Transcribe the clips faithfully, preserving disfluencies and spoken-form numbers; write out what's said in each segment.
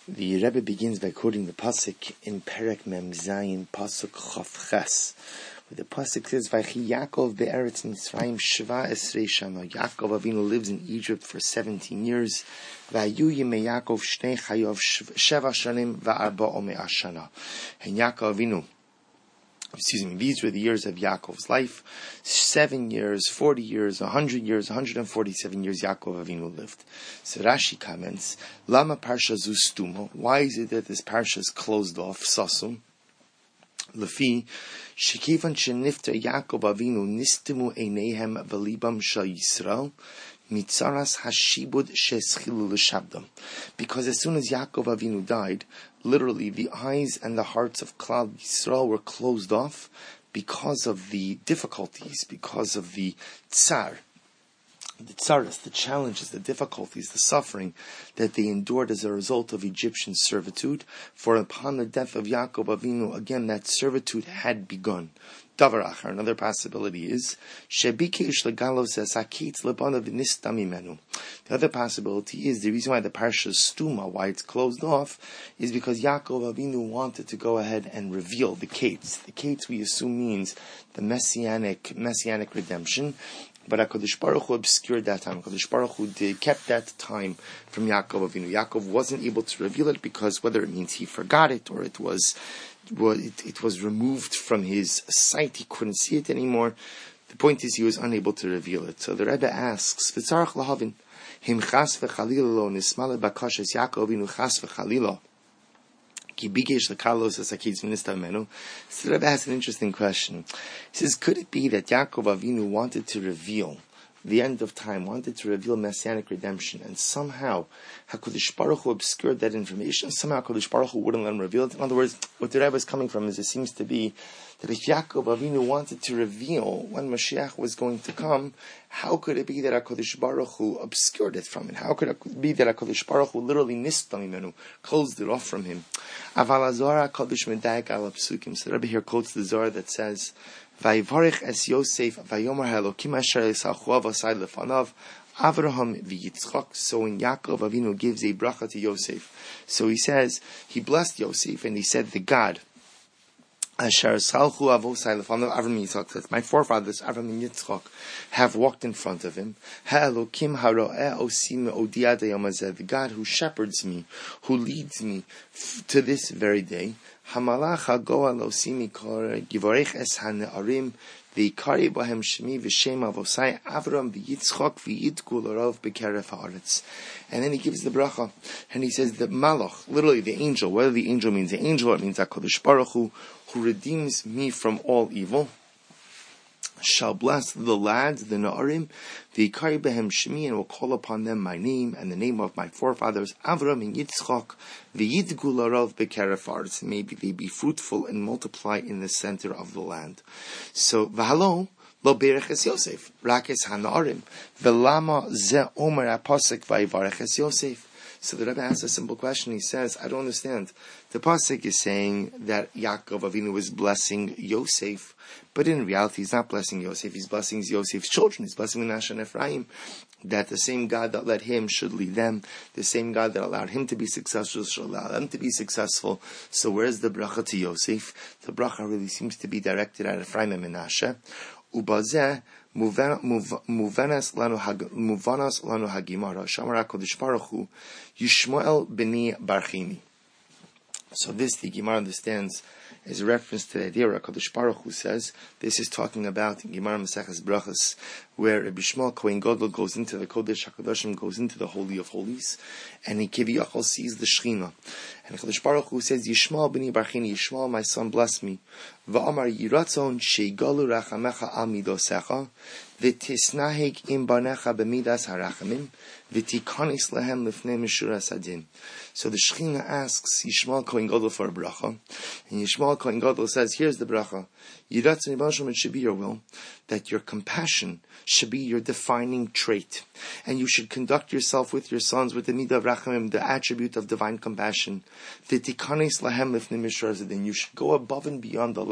The Rebbe begins by quoting the pasuk in Perek Mem Zayin, pasuk Chof Ches, where the pasuk says, "Vaychi Yaakov be'eretz Mitzrayim shva esrei shana." Yaakov Avinu lives in Egypt for seventeen years. Vayu yimei Yaakov shnei chayov sheva shanim va'arba me'ah shana. And Yaakov Avinu, excuse me, these were the years of Yaakov's life. Seven years, forty years, a hundred years, one hundred and forty-seven years Yaakov Avinu lived. So Rashi comments, Lama Parsha zu stumo. Why is it that this Parsha is closed off? Sasum. Lefi, Shekivan shenifta Yaakov Avinu nistimu einehem velibam shal Yisrael. Mitzaras hashibud sheschilu l'shabdam. Because as soon as Yaakov Avinu died, literally the eyes and the hearts of Klal Yisrael were closed off because of the difficulties, because of the tsar, the tsaras, the challenges, the difficulties, the suffering that they endured as a result of Egyptian servitude. For upon the death of Yaakov Avinu, again, that servitude had begun. Davar achar, another possibility is shebikesh legalos asakit lebanav nistamimenu. The other possibility is the reason why the parsha is stuma, why it's closed off, is because Yaakov Avinu wanted to go ahead and reveal the kates. The kates we assume means the messianic messianic redemption. But HaKadosh Baruch Hu obscured that time. HaKadosh Baruch Hu did, kept that time from Yaakov Avinu. Yaakov wasn't able to reveal it because whether it means he forgot it or it was, well, it, it was removed from his sight, he couldn't see it anymore. The point is he was unable to reveal it. So the Rebbe asks, V'tzarach lahavin, him chas v'chalila lo nismale bakashas Yaakov Avinu chas v'chalila. So the Rebbe has an interesting question. He says, could it be that Yaakov Avinu wanted to reveal the end of time, wanted to reveal messianic redemption, and somehow HaKadosh Baruch Hu obscured that information, somehow HaKadosh Baruch Hu wouldn't let him reveal it? In other words, what the Rebbe is coming from is it seems to be that if Yaakov Avinu wanted to reveal when Mashiach was going to come, how could it be that HaKadosh Baruch Hu obscured it from it? How could it be that HaKadosh Baruch Hu literally nistamimenu, closed it off from him? Aval HaZohar HaKadosh medayek al psukim. So the Rebbe here quotes the Zohar that says, Vayivarech es Yosef vayomer ha'elokim asher yisalchu avosai lefanav Avraham v'Yitzchak. So when Yaakov Avinu gives a bracha to Yosef, so he says, he blessed Yosef and he said, the God Asher salchu avosai lefanav Avraham Yitzchak, that my forefathers Avraham and Yitzchak have walked in front of him. Ha'elokim haro'eh osim odiad hayom hazeh, the God who shepherds me, who leads me f- to this very day. Hamalach hagoa losimi kor givorech es hane'arim v'ikari bohem shemi v'shem avosai Avram v'Yitzchak v'yidku l'rov b'keref haaretz. And then he gives the bracha, and he says the malach, literally the angel, whether the angel means the angel, it means HaKadosh Baruch Hu, who redeems me from all evil, shall bless the lads, the Na'arim, the Ikari Behem Shemi, and will call upon them my name and the name of my forefathers, Avram and Yitzchak, V'yidgu l'rov b'keref haaretz. Maybe they be fruitful and multiply in the center of the land. So, V'halo, lo berech es Yosef, rak es ha'na'arim, v'lama ze omer ha'pasek vayivarech es Yosef. So the Rebbe asks a simple question. He says, I don't understand. The pasuk is saying that Yaakov Avinu is blessing Yosef, but in reality he's not blessing Yosef. He's blessing Yosef's children. He's blessing Menashe and Ephraim. That the same God that led him should lead them. The same God that allowed him to be successful should allow them to be successful. So where's the bracha to Yosef? The bracha really seems to be directed at Ephraim and Menashe. Ubazeh Muvanas lanu hagimara Shamar HaKadosh Baruch Hu Yishmael b'ni barchini. So this the Gemara understands as a reference to the idea where HaKadosh Baruch Hu says this is talking about in Gemara Maseches Brachas, where Rabbi Shmuel Kohen Gadol goes into the Kodesh HaKadoshim, goes into the Holy of Holies, and he kiviyachol sees the Shechina. And HaKadosh Baruch Hu says, Yishmael b'ni barchini, Yishmael, my son, bless me. Va'amar yiratzon sheigalu rachamecha al midosecha, v'tisnahig im banecha b'midas harachamim, v'tikanis lehem lifnei mishuras adin. So the Shechina asks Yishmael Kohen Gadol for a bracha, and Yishmael Kohen Gadol says, here's the bracha. Yiratzon Yibashim, it should be your will that your compassion should be your defining trait, and you should conduct yourself with your sons with the midah of rachamim, the attribute of divine compassion. V'tikanis lahem lifnei mishuras adin. You should go above and beyond the letter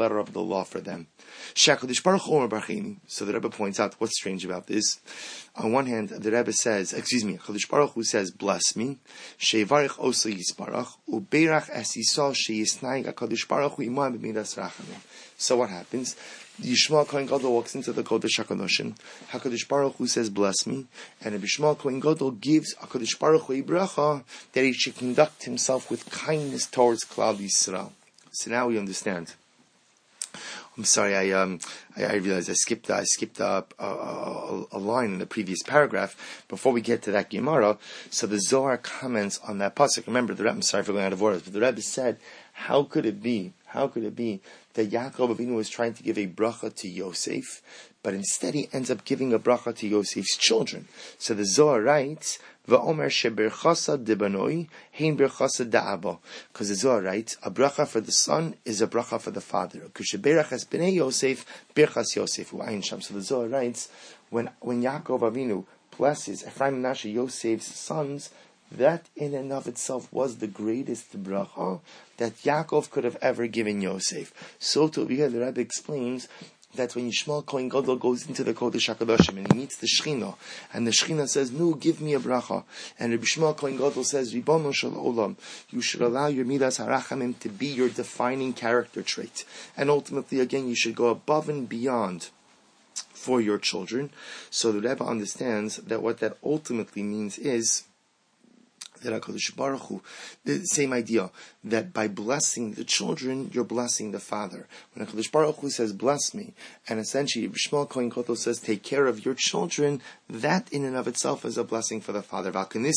letter of the law for them. So the Rebbe points out what's strange about this. On one hand, the Rebbe says, excuse me, Chadosh Baruch Hu says, bless me. Shevarich osa yisbarach, uberach es yisol sheyisnaig HaKadosh Baruch Hu imam b'midas rachamim. So what happens? Yishmael Kohen Gadol walks into the Kodesh HaKadoshim. HaKadosh Baruch Hu says, bless me. And Rabbi Yishmael Kohen Gadol gives HaKadosh Baruch Hu a bracha that he should conduct himself with kindness towards Klal Yisrael. So now we understand. I'm sorry, I um, I, I realized I skipped I skipped a, a, a, a line in the previous paragraph before we get to that Gemara. So the Zohar comments on that pasuk. Remember, the Rebbe, I'm sorry for going out of order, but the Rebbe said, how could it be? How could it be that Yaakov Avinu was trying to give a bracha to Yosef, but instead he ends up giving a bracha to Yosef's children? So the Zohar writes, V'omer sheberchasa debanoi hein berchasa da'aba. Because the Zohar writes, a bracha for the son is a bracha for the father. Kusheberachas b'nei Yosef, berchas Yosef u'ayin sham. So the Zohar writes, when when Yaakov Avinu blesses Ephraim, Menashe, Yosef's sons, that in and of itself was the greatest bracha that Yaakov could have ever given Yosef. So to be here, the Rebbe explains that when Yishmael Kohen Gadol goes into the Kodesh HaKadoshim and he meets the Shechina, and the Shechina says, no, give me a bracha. And Rabbi Yishmael Kohen Gadol says, Ribono shel olam, you should allow your midas harachamim to be your defining character trait. And ultimately, again, you should go above and beyond for your children. So the Rebbe understands that what that ultimately means is that HaKadosh Baruch Hu, the same idea, that by blessing the children, you're blessing the father. When HaKadosh Baruch Hu says, bless me, and essentially Yishmael Kohen Gadol says, take care of your children, that in and of itself is a blessing for the father.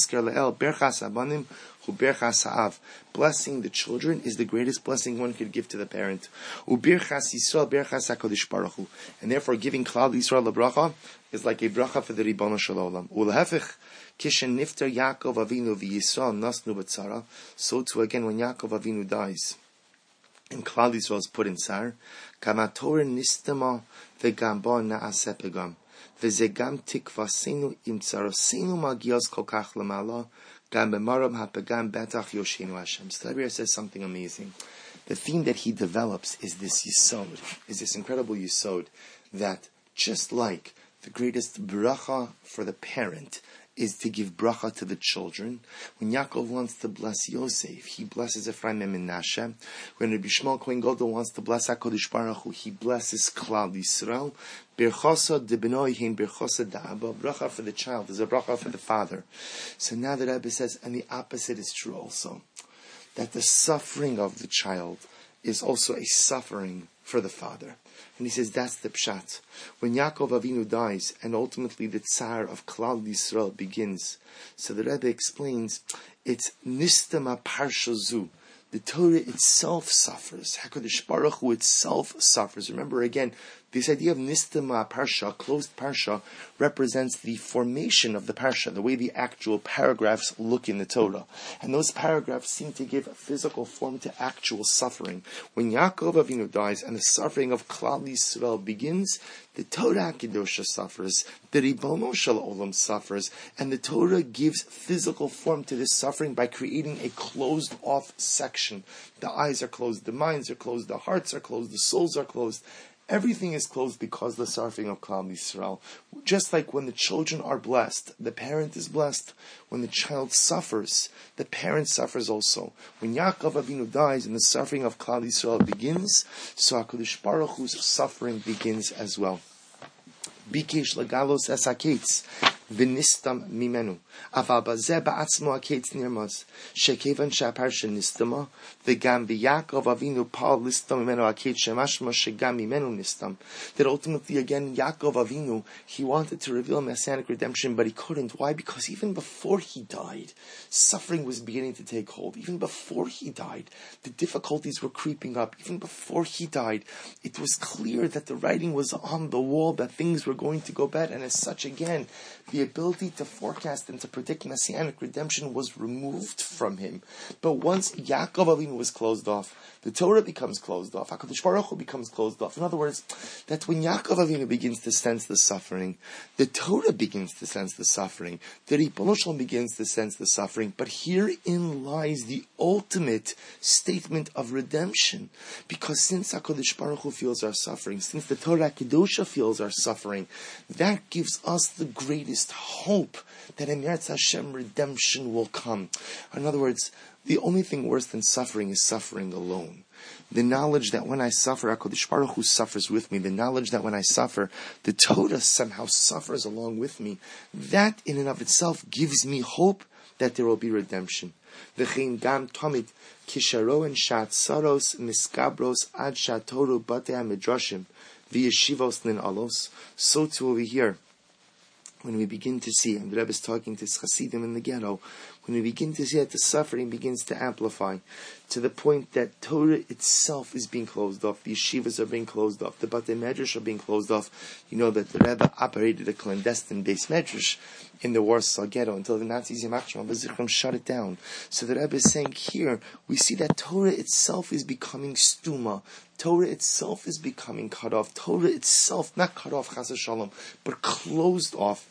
Blessing the children is the greatest blessing one could give to the parent. And therefore giving Klal Yisrael a bracha is like a bracha for the Ribono Shel Olam. Kishen nifter Yaakov Avinu v'Yisrael nasnu b'tzara. So too again when Yaakov Avinu dies and Klal Yisrael is put in tsar, kamator nistama v'gam bo na'aseh pegam v'zegam tikvasenu im tzarosenu magios kol kach lamala gam b'maram ha'pegam betach yoshenu Hashem. So Rabbi says something amazing. The theme that he develops is this yisod, is this incredible yisod that just like the greatest bracha for the parent is to give bracha to the children. When Yaakov wants to bless Yosef, he blesses Ephraim and Menashe. When Rabbi Yishmael Kohen Gadol wants to bless HaKadosh Baruch Hu, he blesses Klal Yisrael. Berchasa debnoi hein berchasa da'aba. Bracha for the child is a bracha for the father. So now the Rebbe says, and the opposite is true also, that the suffering of the child is also a suffering for the father. And he says that's the pshat. When Yaakov Avinu dies, and ultimately the tsar of Klal Yisrael begins, so the Rebbe explains, it's nistama parshazu. The Torah itself suffers. HaKadosh Baruch Hu itself suffers. Remember again, this idea of nistama parsha, closed parsha, represents the formation of the parsha, the way the actual paragraphs look in the Torah. And those paragraphs seem to give a physical form to actual suffering. When Yaakov Avinu dies and the suffering of Klal Yisrael begins, the Torah Kedosha suffers, the Ribono Shel Olam suffers, and the Torah gives physical form to this suffering by creating a closed-off section. The eyes are closed, the minds are closed, the hearts are closed, the souls are closed. Everything is closed because of the suffering of Klal Yisrael. Just like when the children are blessed, the parent is blessed. When the child suffers, the parent suffers also. When Yaakov Avinu dies and the suffering of Klal Yisrael begins, so HaKadosh Baruch Hu's suffering begins as well. Bikesh lagalos es haketz v'nistam mimenu. Aval bazeh ba'atzmo haketz nirmaz. Shekevan she'aparsha nistama v'gam b'Yaakov Avinu pal listam mimenu haketz shemashma shegam mimenu nistam. That ultimately again Yaakov Avinu, he wanted to reveal messianic redemption, but he couldn't. Why? Because even before he died, suffering was beginning to take hold. Even before he died, the difficulties were creeping up. Even before he died, it was clear that the writing was on the wall, that things were going to go bad, and as such again, the ability to forecast and to predict messianic redemption was removed from him. But once Yaakov Avinu was closed off, the Torah becomes closed off. HaKadosh Baruch Hu becomes closed off. In other words, that when Yaakov Avinu begins to sense the suffering, the Torah begins to sense the suffering, the Ribono Shel Olam begins to sense the suffering. But herein lies the ultimate statement of redemption. Because since HaKadosh Baruch Hu feels our suffering, since the Torah Kedosha feels our suffering, that gives us the greatest hope that in Eretz Hashem redemption will come. In other words, the only thing worse than suffering is suffering alone. The knowledge that when I suffer, HaKadosh Baruch Hu suffers with me. The knowledge that when I suffer, the Torah somehow suffers along with me. That in and of itself gives me hope that there will be redemption. V'chein gam tamid kisharoen shatzaros miskabros ad shatoru batei midrashim v'yeshivos nin alos. So too over here, when we begin to see, and the Rebbe is talking to Chassidim in the ghetto, when we begin to see that the suffering begins to amplify to the point that Torah itself is being closed off, the yeshivas are being closed off, the Batei Medrash are being closed off. You know that the Rebbe operated a clandestine base Medrash in the Warsaw ghetto until the Nazis shut it down. So the Rebbe is saying here, we see that Torah itself is becoming stuma. Torah itself is becoming cut off. Torah itself, not cut off, chas v'shalom, but closed off.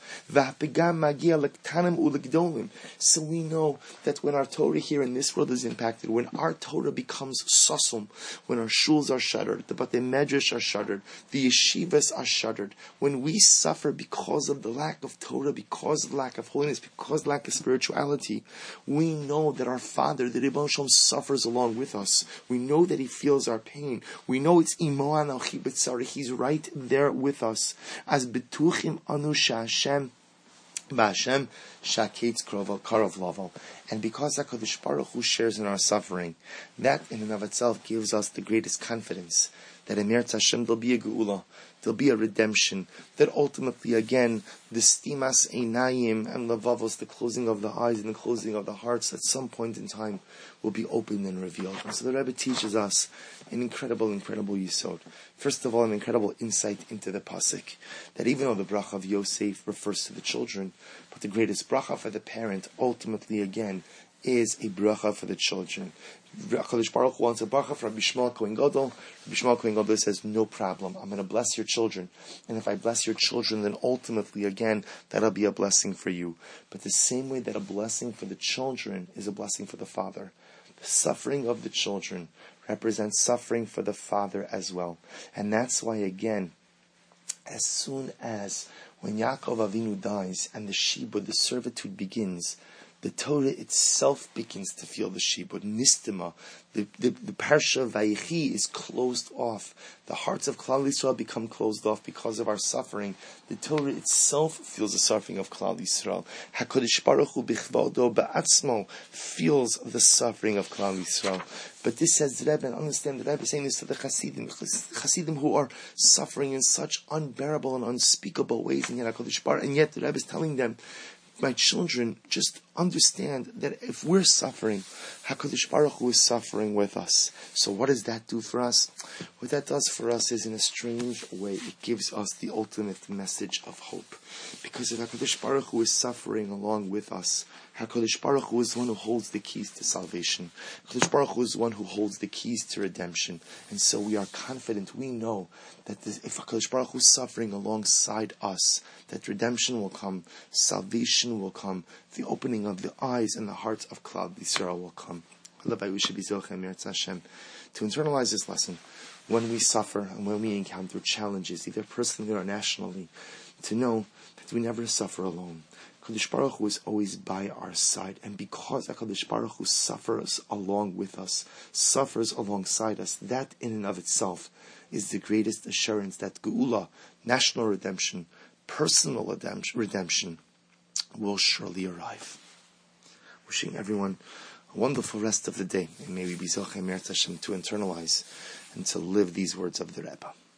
So we know that when our Torah here in this world is impacted, when our Torah becomes sasum, when our shuls are shuttered, the Batei Medrash are shuttered, the yeshivas are shuttered, when we suffer because of the lack of Torah, because of lack of holiness, because of lack of spirituality, we know that our Father, the Ribono Shel Olam, suffers along with us. We know that He feels our pain. We know it's Imo Anochi B'tzari. He's right there with us. As betuchim anu sha'Hashem ba'Hashem shaketz karov lavo. And because HaKadosh Baruch Hu shares in our suffering, that in and of itself gives us the greatest confidence that in Eretz Hashem there'll be a geula, there'll be a redemption, that ultimately again, the stimas einayim and lavavos, the closing of the eyes and the closing of the hearts, at some point in time will be opened and revealed. And so the Rebbe teaches us an incredible, incredible yisod. First of all, an incredible insight into the pasuk, that even though the bracha of Yosef refers to the children, but the greatest bracha for the parent, ultimately again, is a bracha for the children. HaKadosh Baruch Hu wants a bracha from Rabbi Shmuel Kohen Gadol. Rabbi Shmuel Kohen Gadol says, no problem, I'm going to bless your children. And if I bless your children, then ultimately, again, that'll be a blessing for you. But the same way that a blessing for the children is a blessing for the father, the suffering of the children represents suffering for the father as well. And that's why, again, as soon as when Yaakov Avinu dies and the shibud, the servitude begins, the Torah itself begins to feel the shibud. Nistima, the, the, the parsha of Vayechi is closed off. The hearts of Klal Yisrael become closed off because of our suffering. The Torah itself feels the suffering of Klal Yisrael. HaKadosh Baruch Hu bichvado ba'atzmo feels the suffering of Klal Yisrael. But this says the Rebbe, and understand the Rebbe is saying this to the Chassidim, Chassidim who are suffering in such unbearable and unspeakable ways, and yet HaKadosh Baruch, and yet the Rebbe is telling them, my children, just understand that if we're suffering, HaKadosh Baruch Hu is suffering with us. So what does that do for us? What that does for us is, in a strange way, it gives us the ultimate message of hope. Because if HaKadosh Baruch Hu is suffering along with us, HaKadosh Baruch Hu is the one who holds the keys to salvation. HaKadosh Baruch Hu is the one who holds the keys to redemption. And so we are confident, we know that this, if HaKadosh Baruch Hu is suffering alongside us, that redemption will come, salvation will come, the opening of the eyes and the hearts of Klal Yisrael will come. We should be zochem Eretz Hashem to internalize this lesson when we suffer and when we encounter challenges, either personally or nationally, to know that we never suffer alone. HaKadosh Baruch Hu is always by our side, and because HaKadosh Baruch Hu suffers along with us, suffers alongside us, that in and of itself is the greatest assurance that Geula, national redemption, personal redemption, will surely arrive. Wishing everyone a wonderful rest of the day, and may we be Zochem Eretz Hashem to internalize and to live these words of the Rebbe.